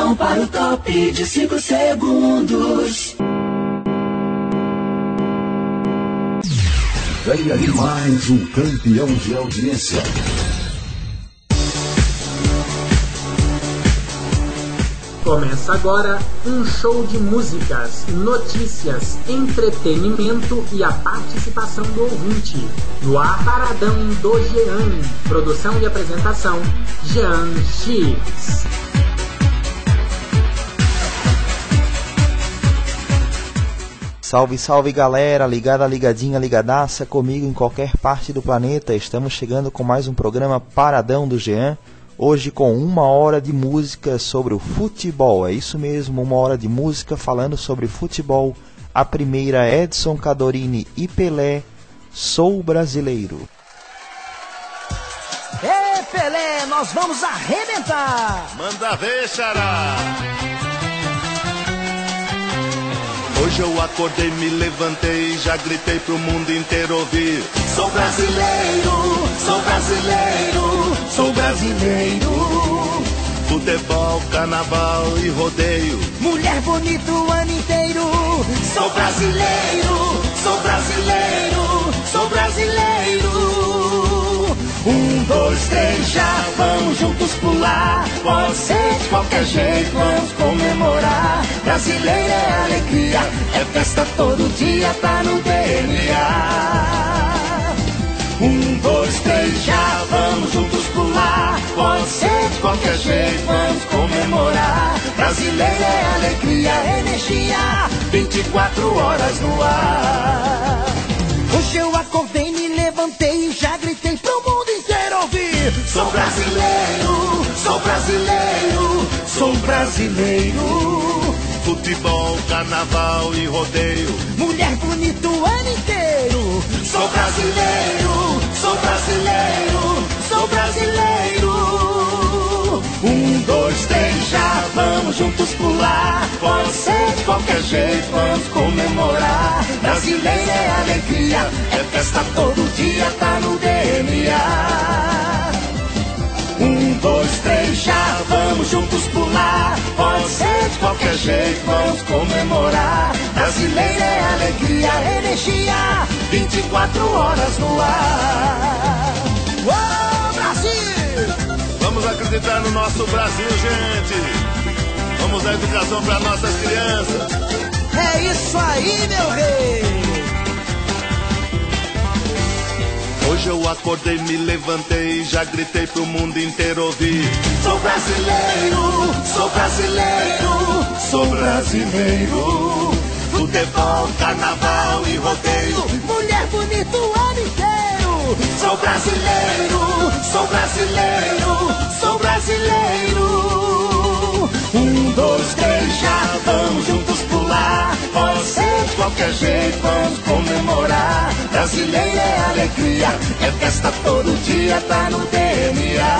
Vão para o top de 5 segundos. Vem aí mais um campeão de audiência. Começa agora um show de músicas, notícias, entretenimento e a participação do ouvinte. No ar, Paradão do Jean. Produção e apresentação, Jean X. Salve, salve galera, ligadinha, ligadaça, comigo em qualquer parte do planeta. Estamos chegando com mais um programa Paradão do Jean. Hoje com 1 hora de música sobre o futebol. É isso mesmo, 1 hora de música falando sobre futebol. A primeira, Edson Cadorini e Pelé, Sou Brasileiro. Ê Pelé, nós vamos arrebentar! Manda ver, xará! Hoje eu acordei, me levantei, já gritei pro mundo inteiro ouvir. Sou brasileiro, sou brasileiro, sou brasileiro. Futebol, carnaval e rodeio. Mulher bonita o ano inteiro. Sou brasileiro, sou brasileiro, sou brasileiro. 1, 2, 3, já vamos juntos pular. Pode ser de qualquer jeito, vamos comemorar. Brasileiro é alegria, é festa todo dia, tá no DNA. 1, 2, 3, já vamos juntos pular. Pode ser de qualquer jeito, vamos comemorar. Brasileiro é alegria, energia, 24 horas no ar. Hoje eu acordei, me levantei e já gritei pro mundo inteiro ouvir. Sou brasileiro, sou brasileiro, sou brasileiro. Futebol, carnaval e rodeio. Mulher bonita o ano inteiro. Sou brasileiro, sou brasileiro, sou brasileiro. 1, 2, 3, já vamos juntos pular. Pode ser de qualquer jeito, vamos comemorar. Brasileiro é alegria, é festa todo dia, tá no DNA. 1, 2, 3, já vamos juntos pular. Pode ser de qualquer jeito, vamos comemorar. Brasileiro é alegria, energia, 24 horas no ar. Uou, Brasil! Vamos acreditar no nosso Brasil, gente. Vamos dar educação para nossas crianças. É isso aí, meu rei! Hoje eu acordei, me levantei, já gritei pro mundo inteiro ouvir. Sou brasileiro, sou brasileiro, sou brasileiro. Futebol, carnaval e rodeio. Mulher bonita o ano inteiro. Sou brasileiro, sou brasileiro, sou brasileiro. 1, 2, 3, já vamos juntos pular. Pode ser de qualquer jeito, vamos comemorar. Brasileiro é alegria, é festa todo dia, tá no DNA.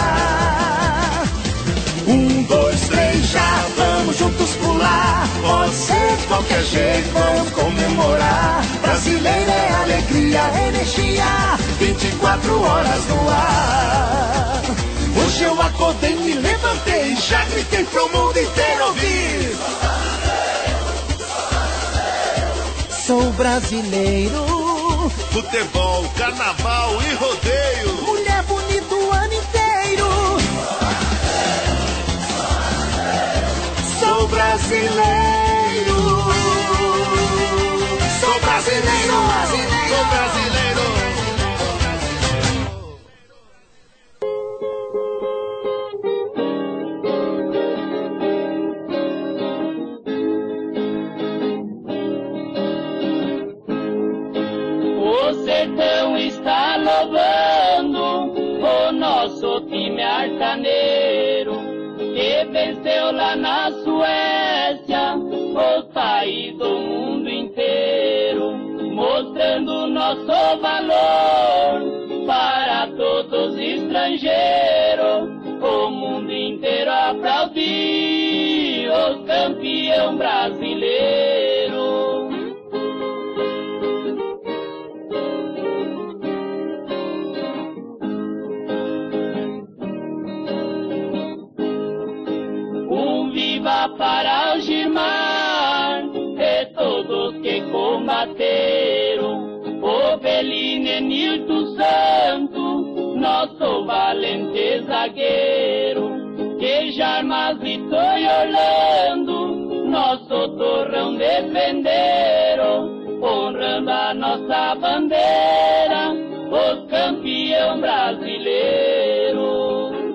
1, 2, 3, já vamos juntos pular. Pode ser de qualquer jeito, vamos comemorar. Brasileiro é alegria, energia, 24 horas no ar. Hoje eu acordei, me levantei, já gritei pro mundo inteiro ouvir. Sou brasileiro. Futebol, carnaval e rodeio. Mulher bonita o ano inteiro. Sou brasileiro. Sou brasileiro, brasileiro. Sou brasileiro. O sertão está louvando o nosso time arcaneiro, que venceu lá na Suécia, o país do mundo inteiro, mostrando nosso valor para todos os estrangeiros. O mundo inteiro aplaudiu o campeão brasileiro. que combateram. O Belino e Nilton Santos, nosso valente zagueiro, que Jarmazito e Orlando, nosso torrão defenderam, honrando a nossa bandeira, os campeão brasileiro.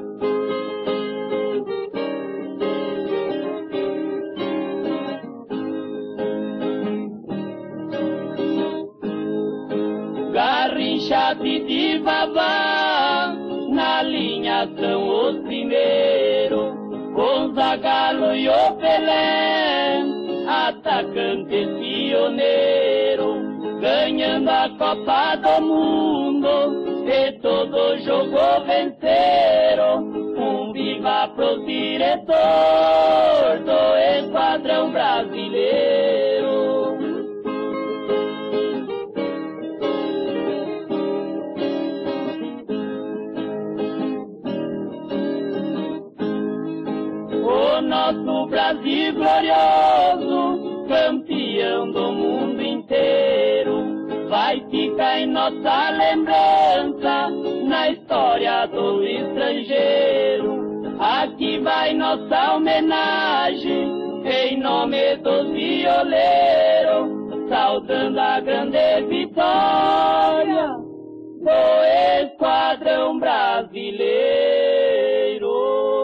Garrincha de Vavá, na linha são os primeiros, com Zagallo e o Pelé, atacante pioneiro, ganhando a Copa do Mundo, e todo jogo venceram, viva pro diretor do Esquadrão Brasileiro. O nosso Brasil glorioso, campeão do mundo inteiro, vai ficar em nossa lembrança, na história do estrangeiro. Aqui vai nossa homenagem, em nome dos violeiros, saudando a grande vitória do Esquadrão Brasileiro.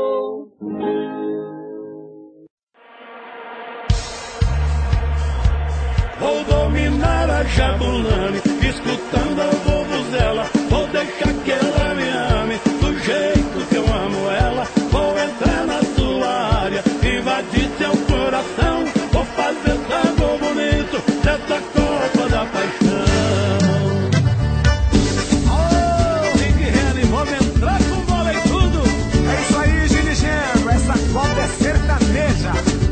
Vou dominar a Jabulani, escutando a vuvuzela. Vou deixar que ela me ame, do jeito que eu amo ela. Vou entrar na sua área, invadir seu coração. Vou fazer tango bonito dessa Copa da Paixão. Oh, Rick Henry, vamos entrar com bola e tudo. É isso aí, Ginigenro, essa Copa é sertaneja.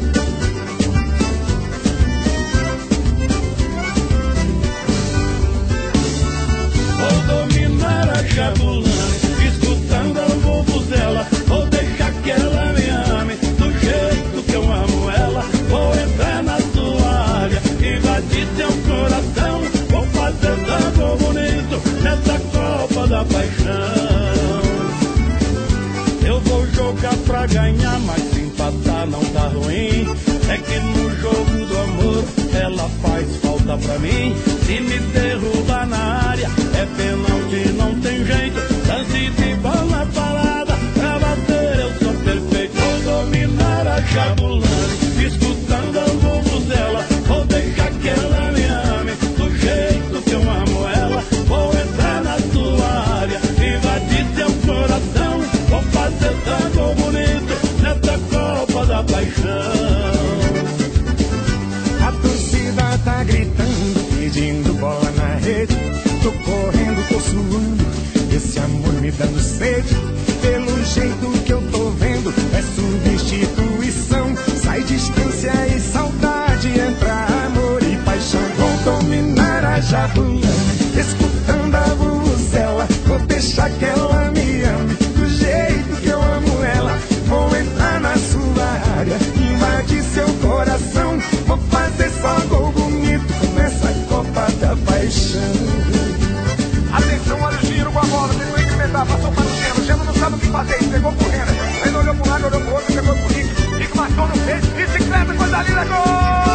Vou dominar a Jabulani, escutando a vuvuzela. Vou deixar que ela me ame, do jeito que eu amo ela. Vou entrar na sua área, invadir seu coração. Vou fazer tango bonito nessa Copa da Paixão. Eu vou jogar pra ganhar, mas se empatar não tá ruim. É que no jogo do amor ela faz falta pra mim. Se me derrubar na área é pênalti, não tem jeito. Lance de bola parada, pra bater eu sou perfeito. Vou dominar a Jabulani, escutando a vuvuzela. Vou deixar que ela me ame, do jeito que eu amo ela. Vou entrar na sua área, invadir seu coração. Vou fazer tango bonito nessa Copa da Paixão. A torcida tá gritando, pedindo bola na rede. Tô correndo, tô suando, esse amor me dando sede. Pelo jeito que eu tô vendo, é substituição. Sai distância e saudade, entra amor e paixão. Vou dominar a Jabulani, escutando a vuvuzela. Vou deixar que ela me ame, do jeito que eu amo ela. Vou entrar na sua área, invadir seu coração. Vou fazer só gol bonito nessa Copa da Paixão. Atenção, olha o giro com a bola, tem que inventar, passou para o Geno. Geno não sabe o que fazer, pegou correndo. Ele olhou para um lado, olhou para o outro, pegou pro Rick. Rick matou no peito, bicicleta, coisa linda, gol!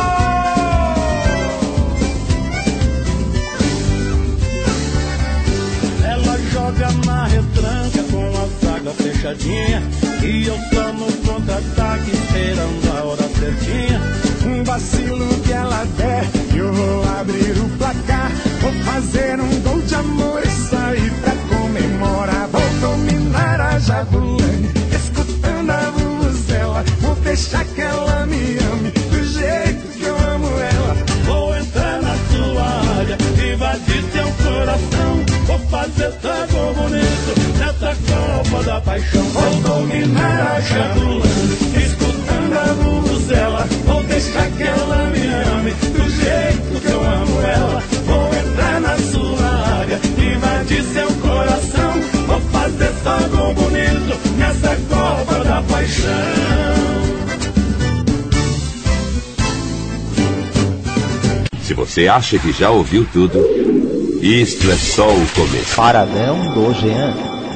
Ela joga na retranca com a zaga fechadinha, e eu tô no contra-ataque esperando a hora certinha. Um vacilo que ela der, eu vou abrir o placar. Vou fazer um gol de amor e sair pra comemorar. Vou dominar a Jabulani, escutando a vuvuzela. Vou deixar que ela me ame, do jeito que eu amo ela. Vou entrar na sua área, invadir seu coração. Vou fazer tango bonito nessa Copa da Paixão. Vou dominar a Jabulani, escutando a vuvuzela. Vou deixar que ela me ame, do jeito que eu amo ela. Vou entrar na sua área, invadir seu coração. Vou fazer tango bonito nessa Copa da Paixão. Se você acha que já ouviu tudo, isto é só o começo. Paradão do Jean.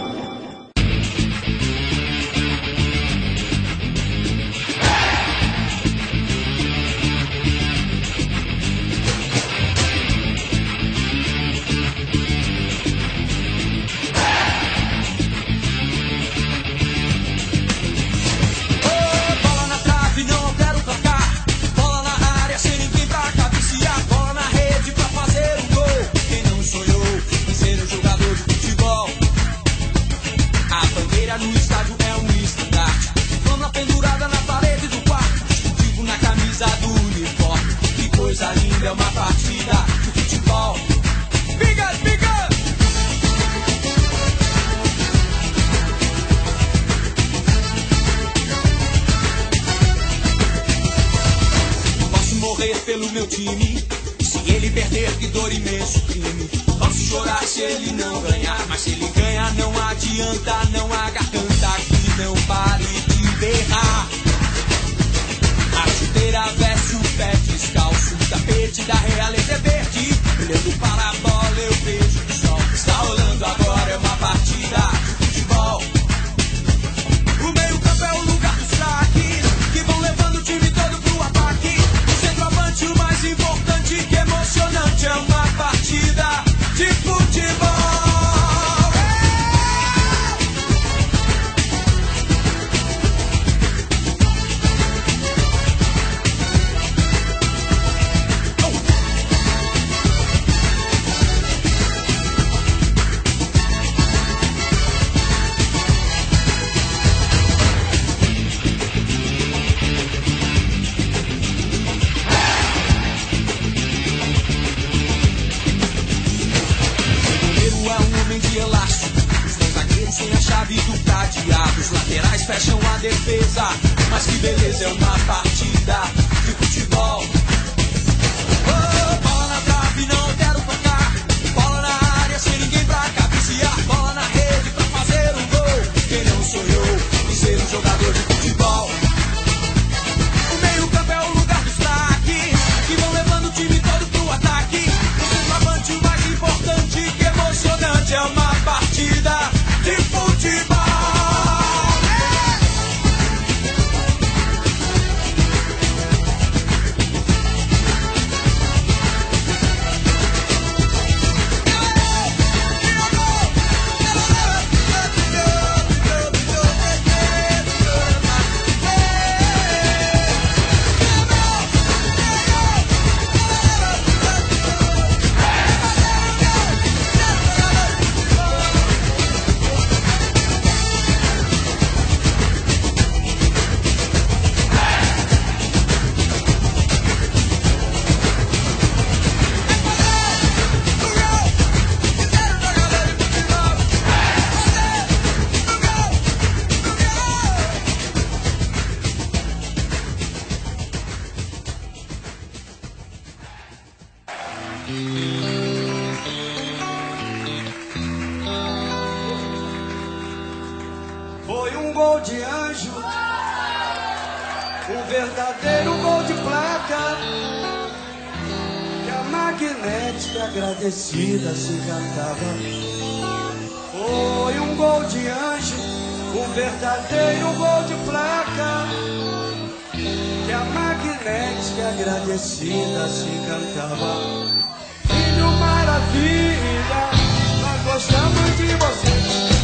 Pelo meu time, se ele perder, que dor, imenso crime. Posso chorar se ele não ganhar, mas se ele ganhar não adianta, não há garganta que não pare de berrar. A chuteira veste o pé descalço, o tapete da realeza é verde. Olhando para a bola eu vejo o sol que está rolando agora, é uma partida de futebol. O meio campo é o lugar dos craques, que vão levando o time todo pro ataque. O mais importante que emocionante é uma partida de futebol. Os laterais fecham a defesa, mas que beleza, é uma partida de futebol. Oh, bola na trave, não quero tocar. Bola na área, sem ninguém pra cabecear. Bola na rede pra fazer um gol. Quem não sonhou em ser um jogador de futebol? O meio campo é o lugar dos craques, que vão levando o time todo pro ataque. O centroavante, o mais importante, que emocionante, é uma partida de futebol. Foi um gol de anjo, um verdadeiro gol de placa, que a magnética agradecida se encantava. Foi um gol de anjo, um verdadeiro gol de placa, que a magnética agradecida se encantava. Filho maravilha, nós gostamos de você.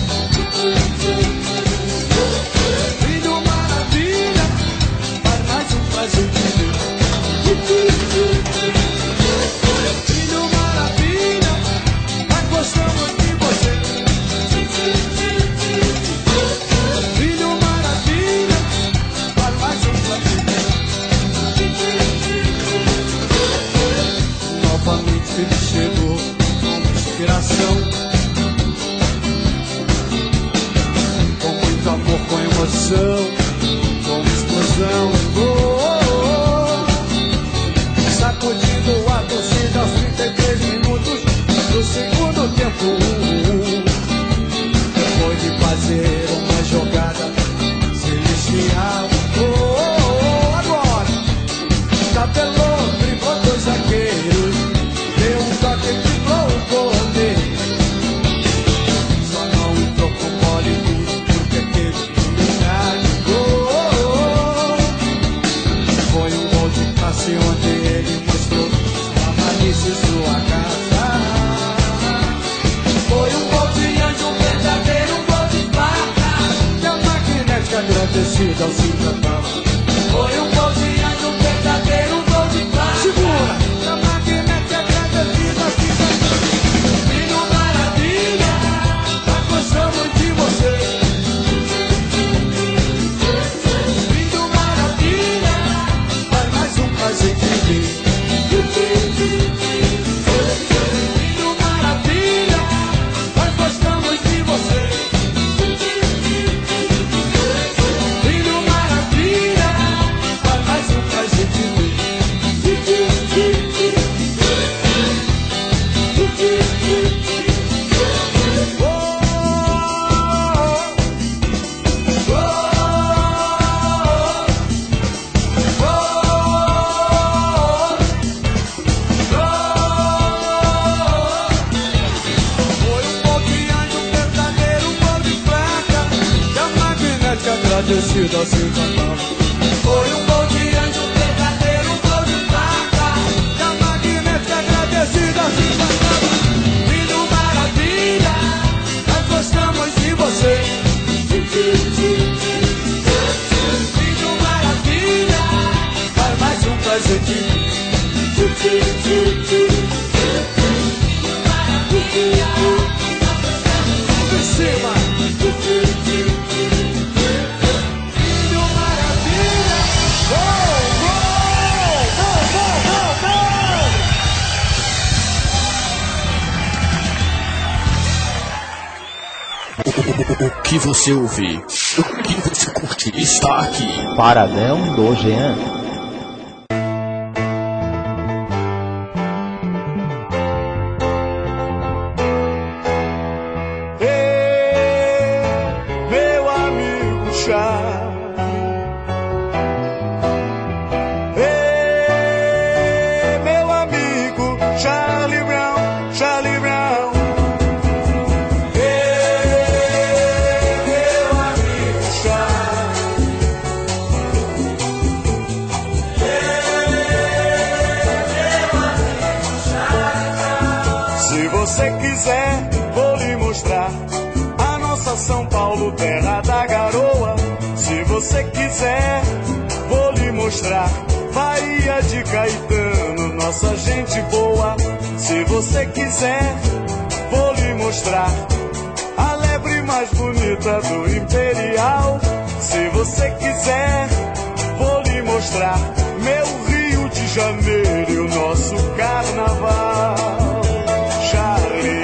Filho maravilha, faz mais um prazer de ver. Filho maravilha, nós gostamos de você. Filho maravilha, faz mais um prazer de ver. Novamente ele chegou com inspiração. agradecida ao cidadão. Foi um gol de anjo, verdadeiro gol de prata. Segura! Da maquinete agradecida ao cidadão. Filho maravilha, nós gostamos de você. Filho maravilha, faz mais um pra gente ver. Filho maravilha, nós gostamos de você. Filho maravilha, faz mais um pra gente ver. Agradecido ao cidadão. Foi um gol de anjo, verdadeiro gol de prata. Da magnética agradecida ao cidadão. Filho maravilha, nós gostamos de você. Filho maravilha, faz mais um pra gente. Em cima. O que você ouve, o que você curte, está aqui. Paradão do Jean. Meu amigo Charlie, meu amigo Charlie Brown, Charlie Brown. Meu amigo Charlie, meu amigo Charlie Brown. Se você quiser, vou lhe mostrar a nossa São Paulo, terra da garoa. Se você quiser, vou lhe mostrar Bahia de Caetano, nossa gente boa. Se você quiser, vou lhe mostrar a lebre mais bonita do Imperial. Se você quiser, vou lhe mostrar meu Rio de Janeiro e o nosso carnaval. Charlie,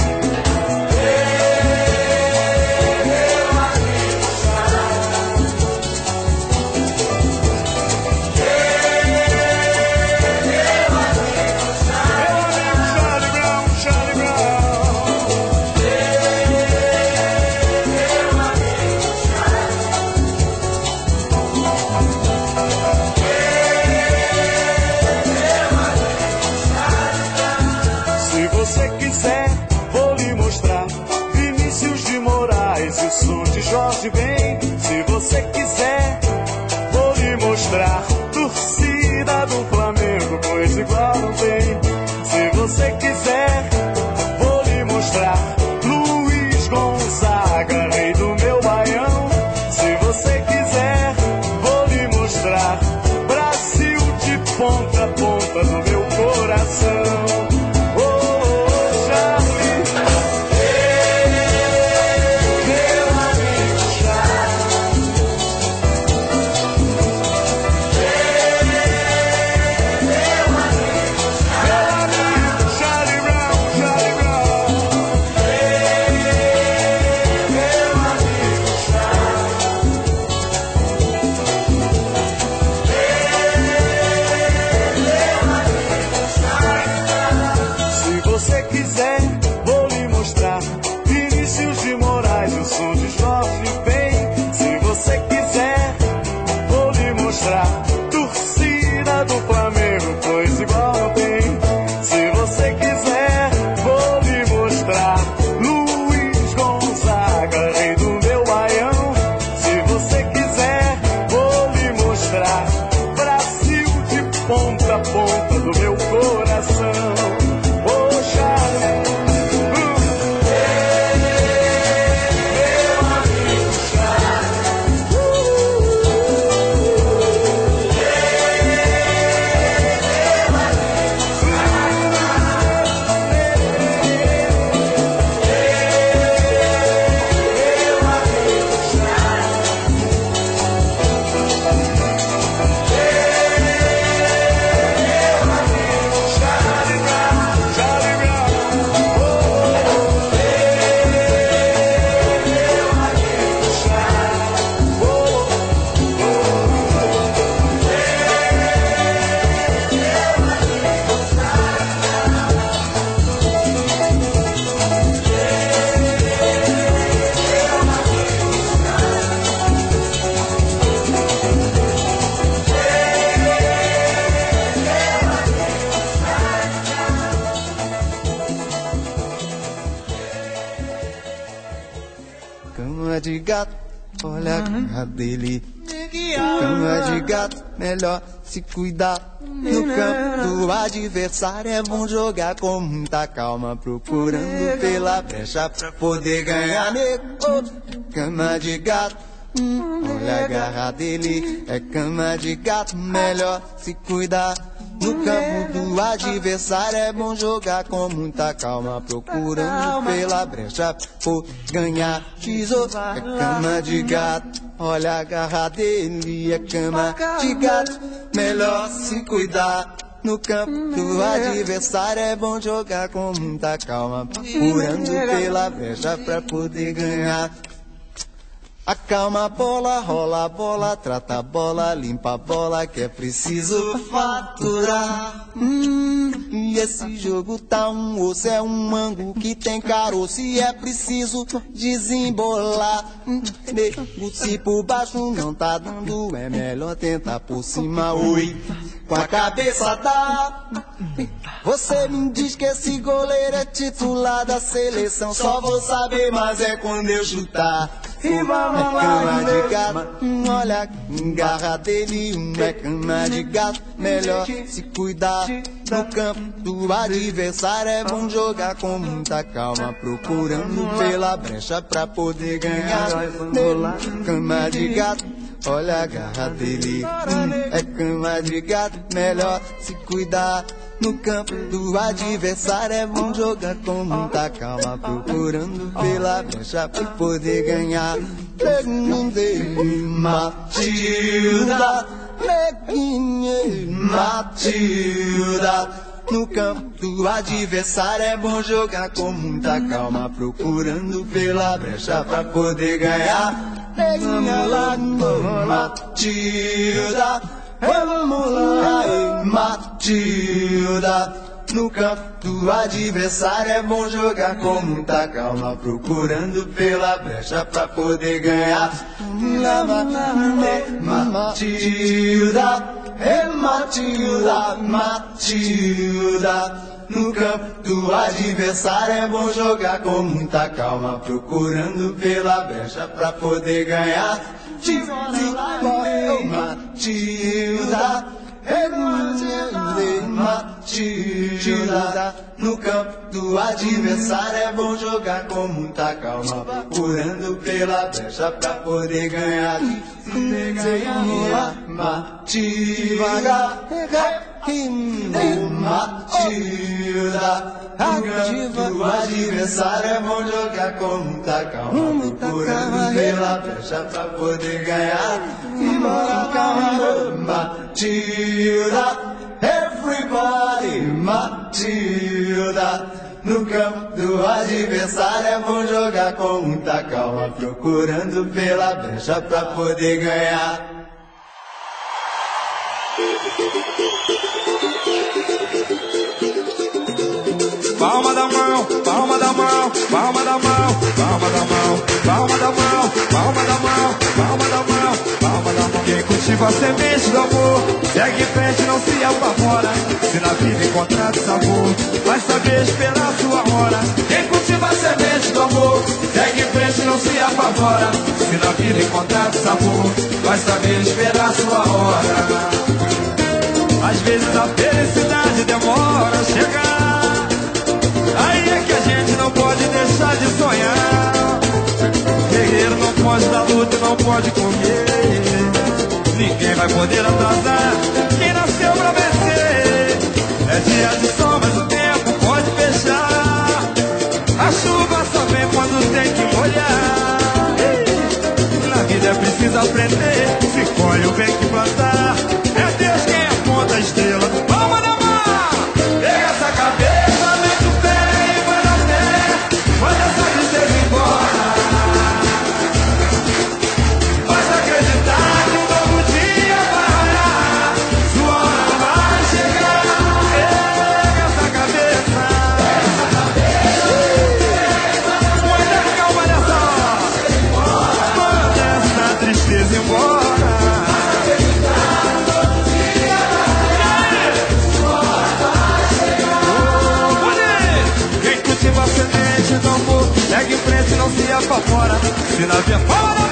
Jorge Ben. Se você quiser, vou lhe mostrar torcida do Flamengo, pois igual não tem. Se você quiser, vou lhe mostrar Luiz Gonzaga, rei do meu baião. Se você quiser, vou lhe mostrar Brasil de ponta a ponta no meu coração. gato, olha a cara dele. Cama de gato, melhor se cuidar. No campo do adversário é bom jogar com muita calma, procurando pela brecha pra poder ganhar, nego. Cama de gato, olha a garra dele. É cama de gato, melhor se cuidar. No campo do adversário é bom jogar com muita calma, procurando pela brecha por ganhar. Tesouro é cama de gato, olha a garra dele. É cama de gato, melhor se cuidar. No campo do adversário é bom jogar com muita calma, procurando pela brecha pra poder ganhar. Acalma a bola, rola a bola, trata a bola, limpa a bola, que é preciso faturar. E esse jogo tá um osso, é um mango que tem caroço e é preciso desembolar. Nego, se por baixo não tá dando, é melhor tentar por cima, oi. Com a cabeça dá. Você me diz que esse goleiro é titular da seleção, só vou saber, mas é quando eu chutar. É cama de gato, olha a garra dele. É cama de gato, melhor se cuidar. No campo do adversário é bom jogar com muita calma, procurando pela brecha pra poder ganhar. Cama de gato, olha a garra dele. É cama de gato, melhor se cuidar. No campo do adversário é bom jogar com muita calma, procurando pela brecha pra poder ganhar. Matilda, Matilda. No campo do adversário é bom jogar com muita calma, procurando pela brecha pra poder ganhar. Matilda, vamos lá, Matilda. No campo do adversário é bom jogar com muita calma, procurando pela brecha pra poder ganhar. Matilda, Matilda, Matilda. No campo do adversário é bom jogar com muita calma, procurando pela brecha pra poder ganhar. Matilda, Matilda. No campo do adversário é bom jogar com muita calma, procurando pela brecha pra poder ganhar. Matilda, Matilda. No campo do adversário é bom jogar com muita calma, procurando pela brecha pra poder ganhar. Matilda, everybody, Matilda. No campo do adversário é bom jogar com muita calma, procurando pela brecha pra poder ganhar. Palma da mão, palma da mão, palma da mão, palma da mão, palma da mão, palma da mão, palma da mão, palma da mão. Quem cultiva a semente do amor, segue em frente, não se apavora. Se na vida encontrar sabor, vai saber esperar sua hora. Quem cultiva a semente do amor, segue em frente, não se apavora. Se na vida encontrar sabor, vai saber esperar sua hora. Às vezes a felicidade demora a chegar. Aí é que a gente não pode deixar de sonhar. Guerreiro não pode dar luta, não pode comer. Ninguém vai poder atrasar quem nasceu pra vencer. É dia de sol, mas o tempo pode fechar. A chuva só vem quando tem que molhar. Na vida é preciso aprender. Se colhe o bem que plantar. É Deus quem aponta a estrela. Vamos na mão! Pega essa cabeça, mete o pé e vai na fé. Manda essa tristeza embora. Basta acreditar que um novo dia vai raiar. Sua hora vai chegar. Pega essa cabeça. Manda calma nessa hora. Manda essa tristeza embora. Segue em frente, não se apavora. Se na via fora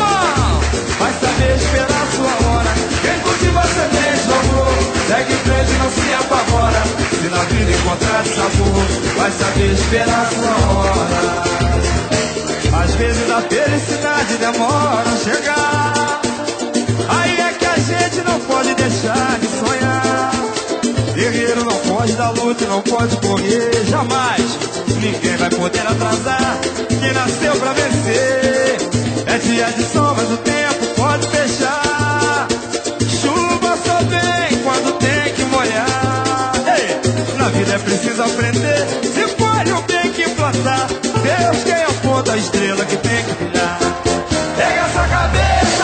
encontrar sabor, vai saber esperar a sua hora. Às vezes a felicidade demora a chegar, aí é que a gente não pode deixar de sonhar. Guerreiro não pode dar luta, não pode correr, jamais. Ninguém vai poder atrasar quem nasceu pra vencer. É dia de sol, mas o tempo pode fechar. Chuva só vem quando tem que molhar. Ei, na vida é preciso aprender, se colhe o bem que plantar. Deus quem aponta a estrela que tem que brilhar. Pega essa cabeça.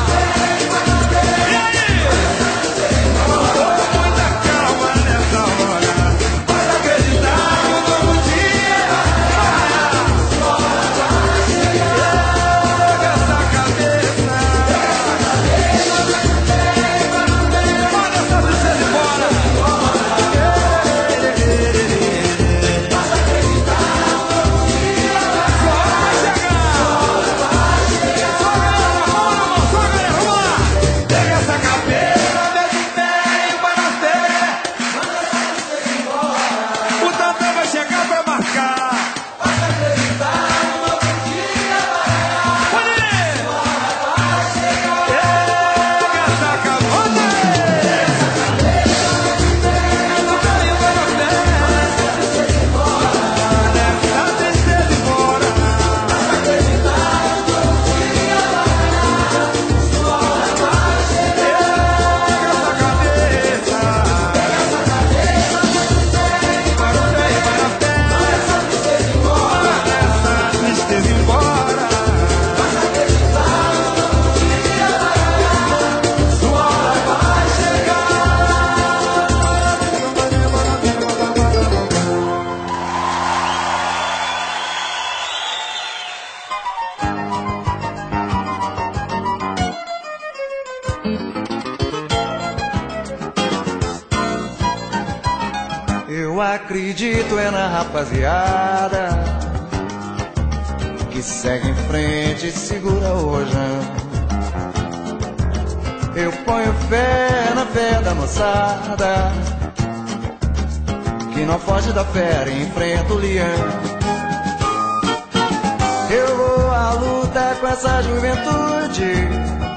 E aí? Muita calma nessa hora. Pode acreditar no novo dia. Pega essa cabeça. Manda essa tristeza embora. Pode acreditar no novo dia. Vai chegar. Só galera, vamos lá. Pega essa cabeça, mete bem, vai na fé. O Tantão vai chegar pra marcar. Pode acreditar no novo dia. Pode ir. Pega essa cabeça. O carinho vai na fé. A tristeza embora. Pode acreditar no novo dia. Sua hora vai chegar. Pega essa cabeça. Pega essa cabeça. Vai na fé, vai na fé. Essa tristeza embora. Essa tristeza embora. Pode acreditar no novo dia. Sua hora vai chegar. Eu acredito é na rapaziada que segue em frente e segura o rojão. Eu ponho fé na fé da moçada que não foge da fera e enfrenta o leão. Eu vou à luta com essa juventude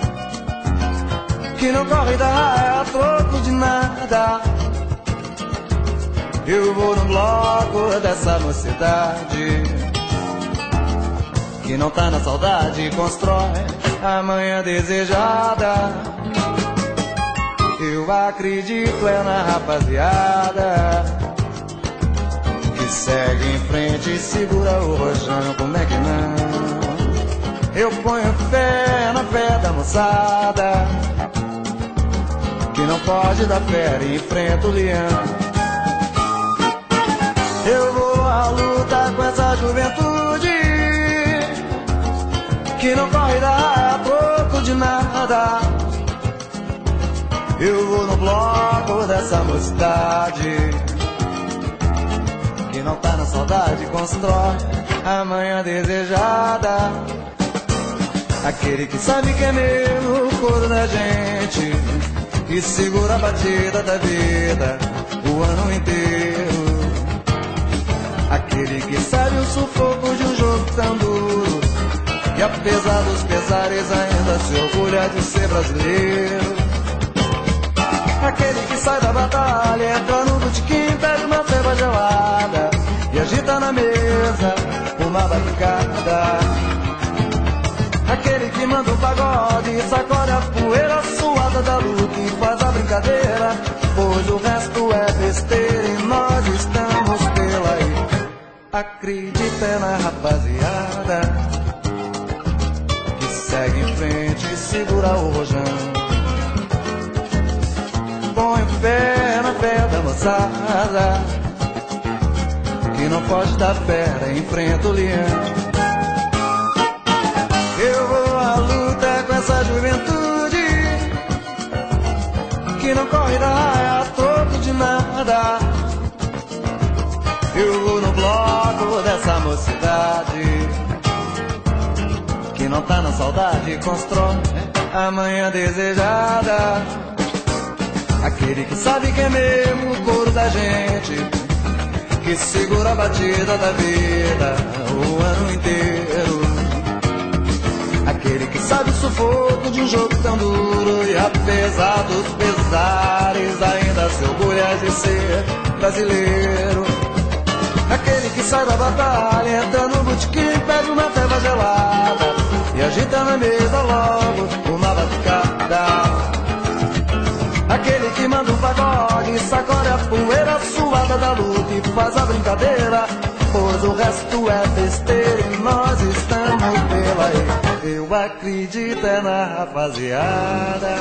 que não corre da raia a troco de nada. Eu vou no bloco dessa mocidade que não tá na saudade e constrói a manhã desejada. Eu acredito é na rapaziada que segue em frente e segura o rojão. Como é que não? Eu ponho fé na fé da moçada que não pode dar fé e enfrenta o leão. Eu vou à luta com essa juventude que não corre da raia a troco de nada. Eu vou no bloco dessa mocidade que não tá na saudade, constrói a manhã desejada. Aquele que sabe que é meu, o coro da gente, que segura a batida da vida o ano inteiro. Aquele que sabe o sufoco de um jogo tão duro e apesar dos pesares ainda se orgulha de ser brasileiro. Aquele que sai da batalha, entra no botequim, pede uma cerveja gelada e agita na mesa uma barricada. Aquele que manda um pagode e sacode a poeira suada da luta e faz a brincadeira, pois o resto é besteira e nós estamos pela aí. Acredita na rapaziada que segue em frente e segura o rojão. Põe fé na fé da moçada que não foge da fera e enfrenta o leão. Eu vou à luta com essa juventude que não corre da raia a troco de nada. Eu vou no bloco dessa mocidade que não tá na saudade e constrói a manhã desejada. Aquele que sabe que é mesmo o coro da gente, que segura a batida da vida o ano inteiro. Aquele que sabe o sufoco de um jogo tão duro e apesar dos pesares ainda se orgulha de ser brasileiro. Aquele que sai da batalha, entra no botequim, pede uma terra gelada e agita na mesa logo uma batucada. Aquele que manda um pagode, sacode a poeira suada da luta e faz a brincadeira, pois o resto é besteira e nós estamos pela aí. Eu acredito é na rapaziada.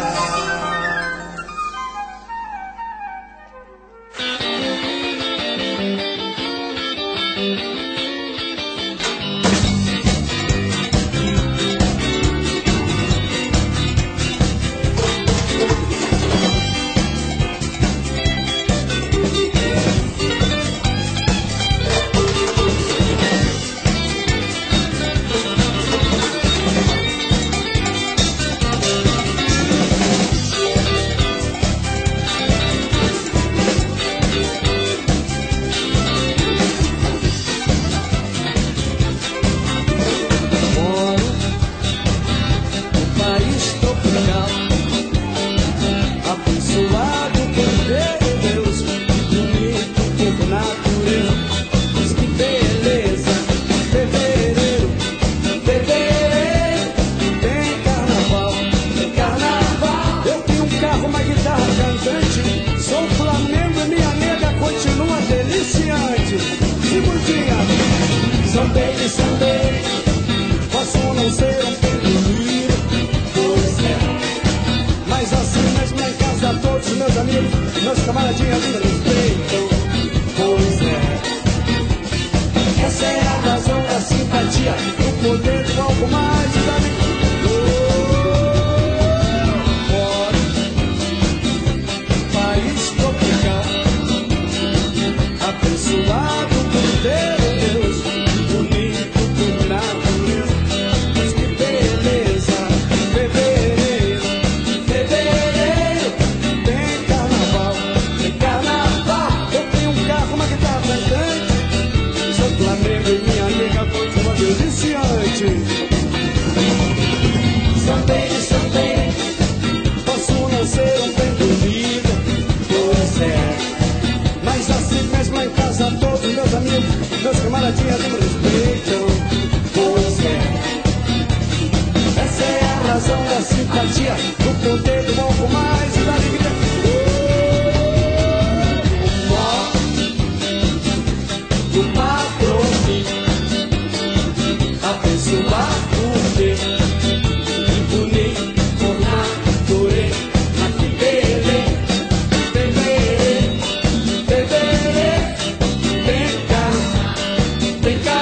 Vem cá,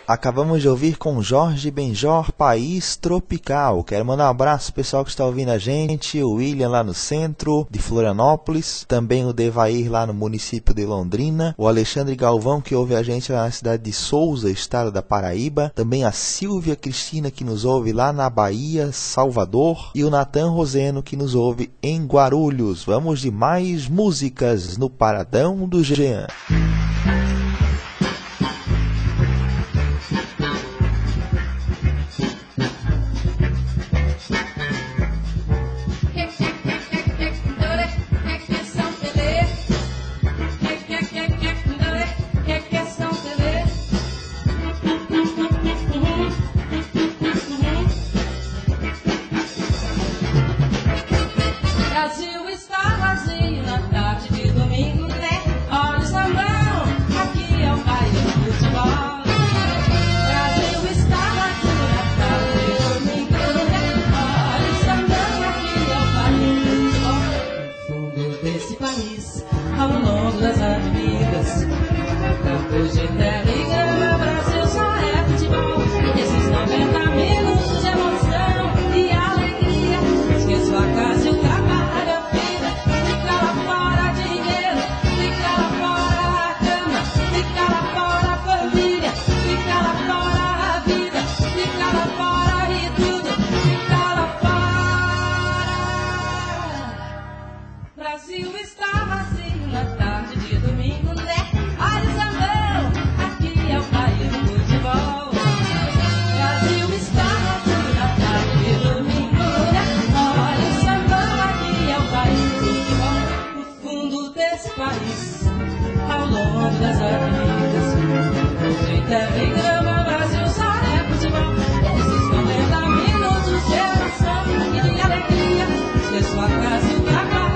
Acabamos de ouvir com Jorge Benjor, País Tropical. Quero mandar um abraço pro pessoal que está ouvindo a gente, o William lá no centro de Florianópolis, também o Devair lá no município de Londrina, o Alexandre Galvão que ouve a gente lá na cidade de Souza, estado da Paraíba, também a Silvia Cristina que nos ouve lá na Bahia, Salvador, e o Natan Roseno que nos ouve em Guarulhos. Vamos de mais músicas no Paradão do Jean. Brasil está vazio na tarde de domingo, né? Olha só, aqui é o país do futebol. Brasil está vazio na tarde de domingo, né? Olha só, aqui é o país do futebol. No fundo desse país, ao longo das avenidas, campos de terra e grama, Brasil só é futebol. Esses 90 minutos de emoção e alegria, esqueço a casa e o trabalho. Brasil está vazio na tarde de domingo, né? Olha o sambão, aqui é o país do futebol. Brasil está vazio na tarde de domingo, né? Olha o sambão, aqui é o país do futebol. No fundo desse país, ao longo das avenidas, entre terra e grama, Brasil só é futebol. Esses 90 minutos de emoção e de alegria, esqueço a casa e o trabalho.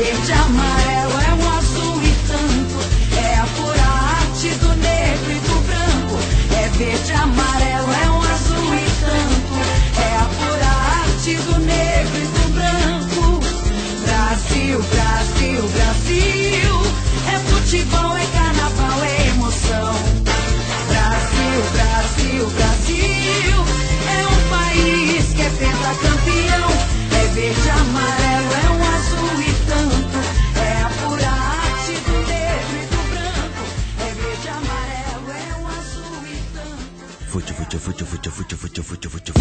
verde, amarelo, é um azul e tanto. É a pura arte do negro e do branco. É verde, amarelo, é um azul e tanto. É a pura arte do negro e do branco. Brasil, Brasil, Brasil. É futebol, é carnaval, é emoção. Brasil, Brasil, Brasil. É um país que é pentacampeão. É verde, amarelo, é um azul e tanto. É a pura arte do negro e do branco. É verde, amarelo, é um azul e tanto. Fute, fute, fute, fute, fute, fute, fute, fute,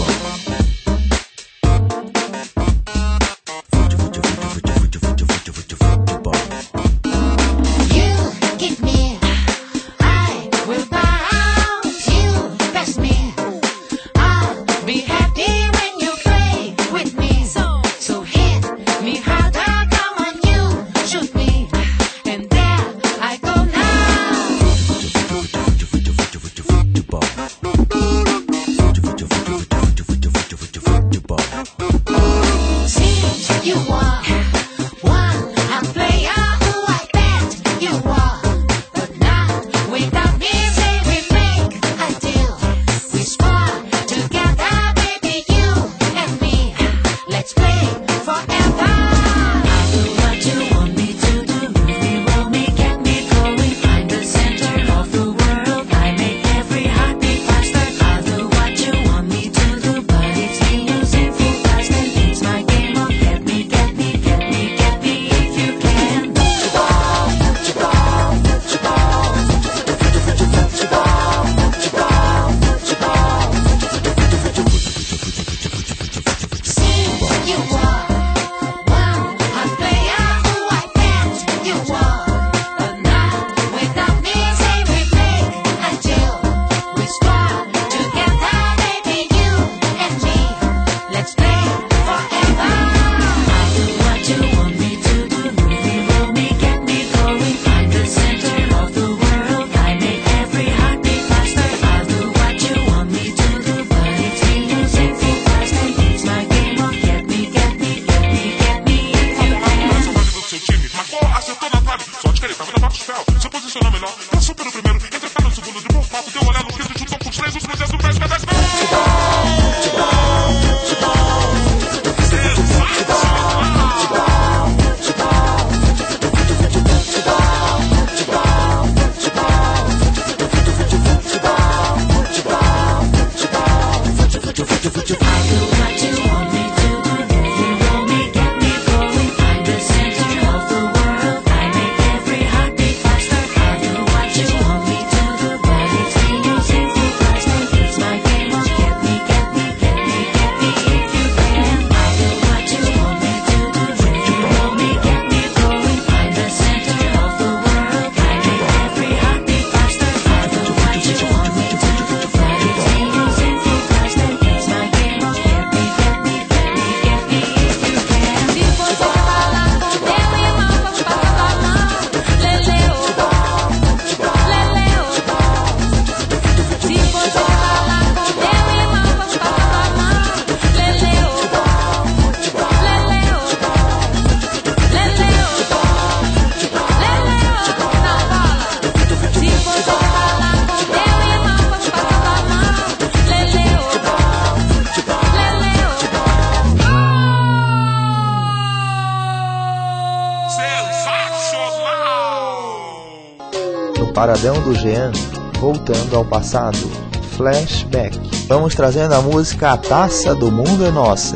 Paradão do Jean, voltando ao passado, Flashback. Vamos trazendo a música A Taça do Mundo é Nossa.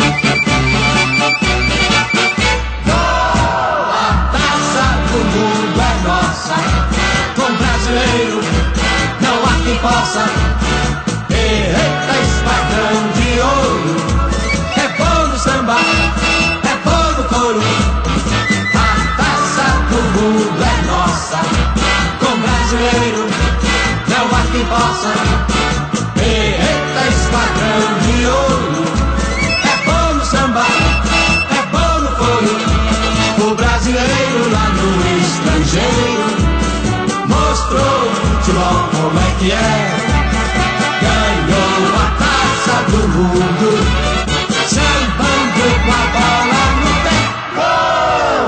A taça do mundo é nossa, com brasileiro não há quem possa. Eita, esquadrão de ouro, é bom no samba, é bom no couro. A taça do mundo é nossa, com brasileiro não há quem possa. Eita, esquadrão de ouro, é bom no samba, é bom no couro. O brasileiro lá no estrangeiro mostrou futebol como é que é. Ganhou a taça do mundo, sambando com a bola no pé. Gol!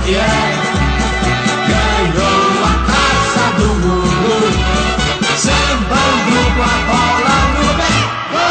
que é. Ganhou a taça do mundo, sambando com a bola no pé.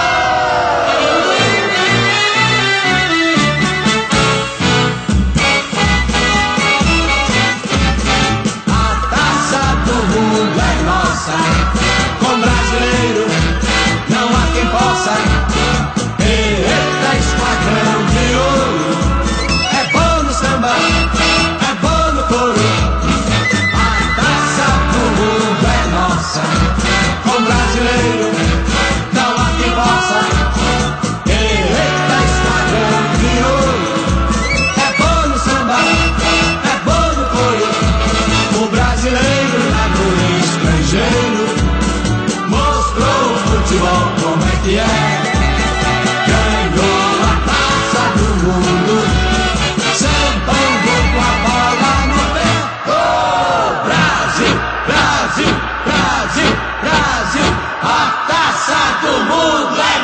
A taça do mundo é nossa, com brasileiro não há quem possa. Eita, esquadrão de ouro, é bom no samba, é bom no coro. A taça do mundo é nossa, com brasileiro não há quem possa. Eita, esquadrão de ouro, é bom no samba, é bom no coro. O brasileiro lá no estrangeiro mostrou o futebol como é que é. Ganhou a taça do mundo, sambando com a bola no pé. Oh, Brasil, Brasil, Brasil, Brasil, a taça do mundo é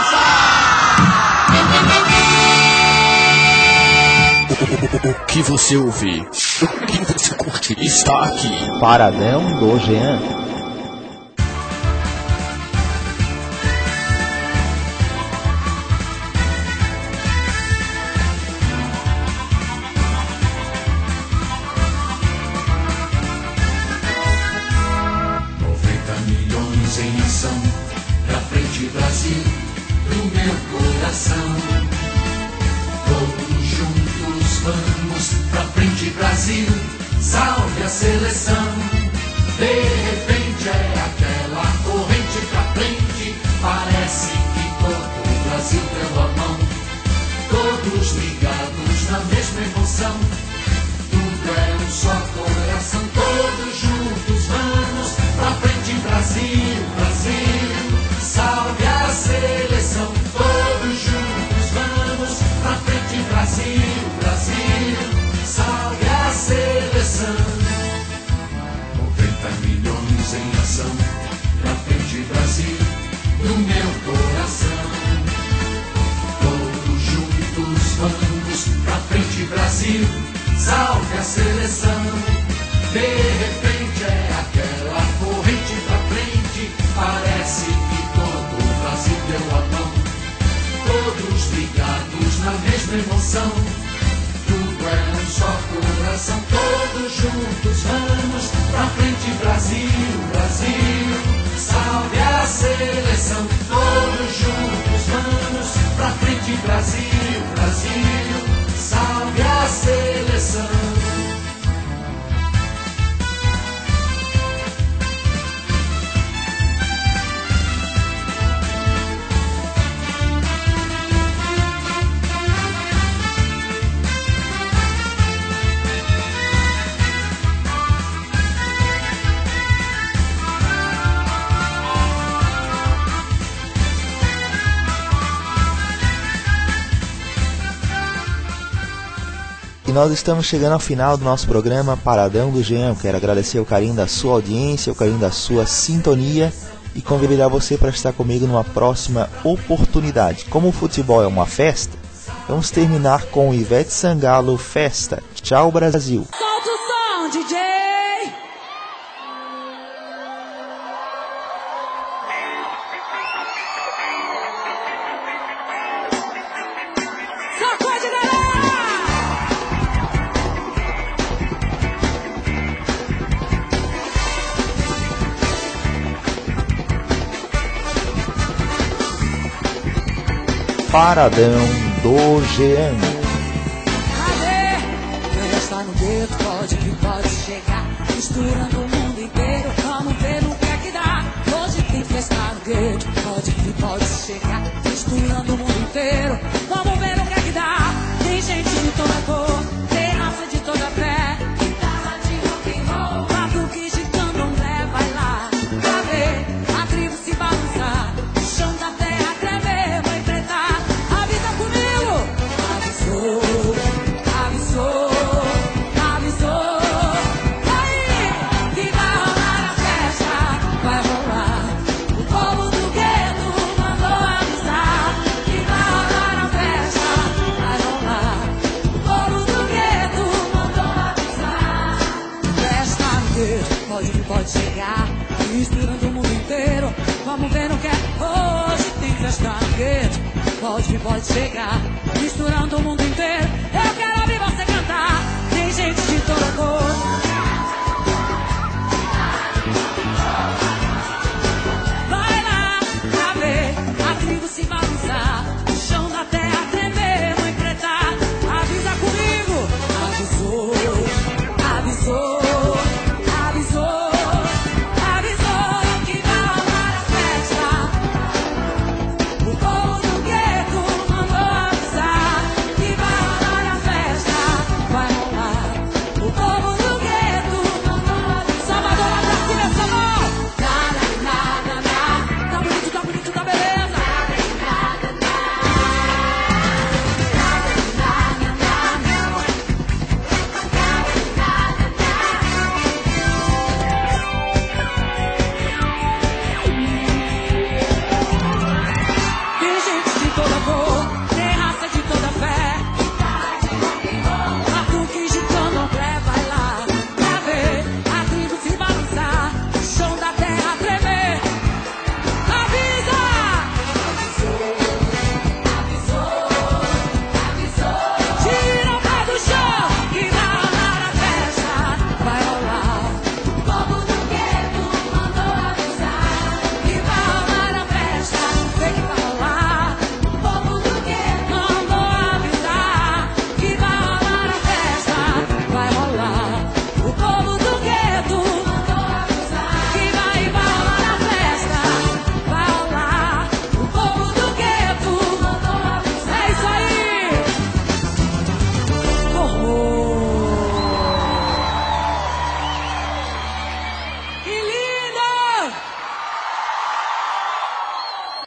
nossa. O que você ouve, o que você curte, está aqui. Paradão do Jean. Salve a seleção, de repente é aquela corrente pra frente. Parece que todo o Brasil deu a mão, todos ligados na mesma emoção. Tudo é um só coração, todos juntos vamos pra frente, Brasil, Brasil. Salve a seleção, todos juntos vamos pra frente, Brasil, Brasil. Salve a seleção. 90 milhões em ação, pra frente Brasil, no meu coração. Todos juntos vamos pra frente Brasil, salve a seleção. De repente é aquela corrente pra frente, parece que todo o Brasil deu a mão, todos ligados na mesma emoção. Tudo é um só coração, todos juntos vamos pra frente, Brasil, Brasil. Salve a seleção, todos juntos vamos pra frente, Brasil, Brasil. Salve a seleção. E nós estamos chegando ao final do nosso programa Paradão do Jean. Eu quero agradecer o carinho da sua audiência, o carinho da sua sintonia e convidar você para estar comigo numa próxima oportunidade. Como o futebol é uma festa, vamos terminar com Ivete Sangalo, Festa. Tchau, Brasil. Solta o som, DJ! Sacode, galera! Paradão do Jean. Quem já está no dedo pode que pode chegar, misturando o mundo inteiro, vamos ver o que é que dá. Hoje quem já está no dedo pode que pode chegar, misturando o mundo inteiro, vamos ver o que é que dá. Tem gente de toda cor, tem raça de toda fé, guitarra de rock and roll, batuque de candomblé, vai lá pra ver a tribo se balançar, o chão da terra tremer, vai enfrentar a vida comigo. Avisou, avisou, avisou. Aí que vai rolar a festa, vai rolar. O povo do gueto mandou avisar que vai rolar a festa. vamos ver no que é. Hoje tem festa no gueto, pode chegar, misturando o mundo inteiro. Eu quero ouvir você cantar, tem gente de toda cor.